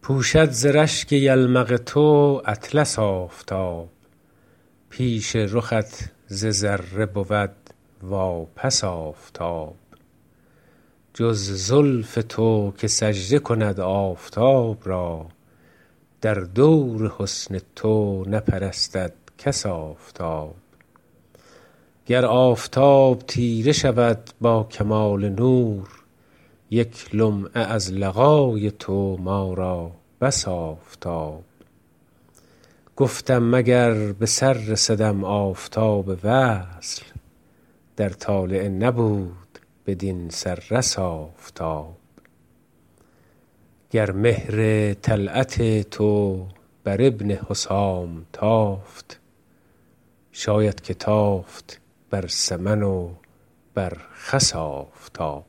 پوشد ز رشک یلمق تو اطلس آفتاب، پیش رخت ز ذره بود واپس آفتاب. جز زلف تو که سجده کند آفتاب را، در دور حسن تو نپرستد کس آفتاب. گر آفتاب تیره شود با کمال نور، یک لمعه از لقای تو ما را بس آفتاب. گفتم مگر به سر رسدم آفتاب وصل، در طالع نبود بدین سررس آفتاب. گر مهر طلعت تو بر ابن حسام تافت، شاید که تافت بر سمن و بر خس آفتاب.